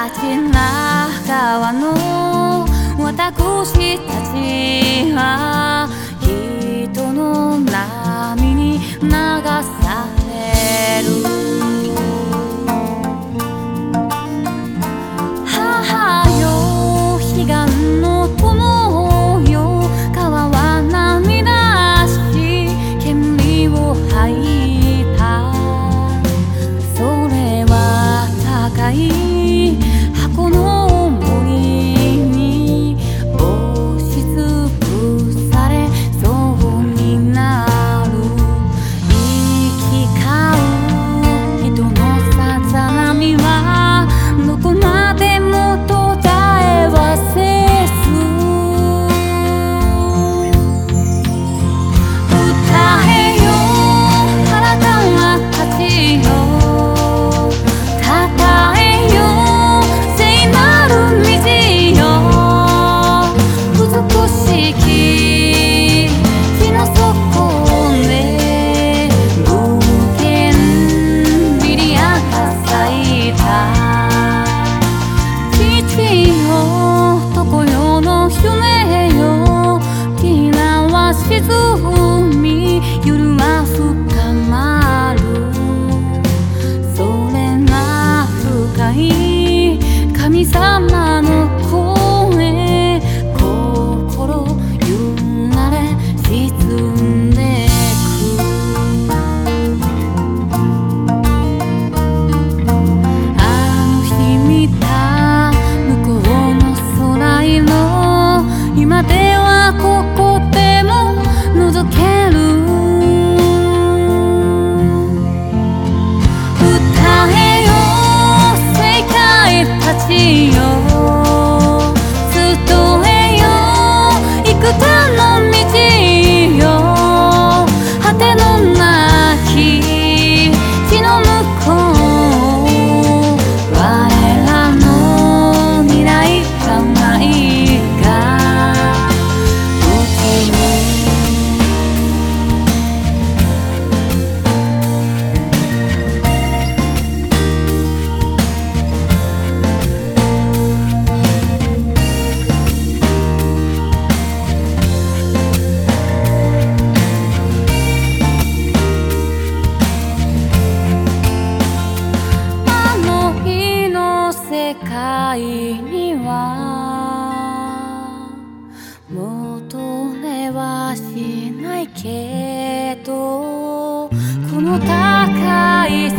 ちな川の私たちは人の波に流される。母よ彼岸の友よ、川は涙し煙を吐いた。それは高い箱の森に押しつぶされそうになる。行き交う人のさざ波はどこまでも途絶えはせず、歌えよあなたはたちよ、たたえよ聖なる道よ。美しき火の底で無限ビリアが咲いた。父よ常世の夢よ、ティナは沈み夜は深まる。それが深い神様の声、心ゆられ沈んでく。あの日見た向こうの空色、今ではここでも覗ける。歌えよ世界たちよ、伝えよ幾多の道よ。果てのなき地の向こう、我らの未来がないか宇宙。あの日の世界には求めはしないけど、この高い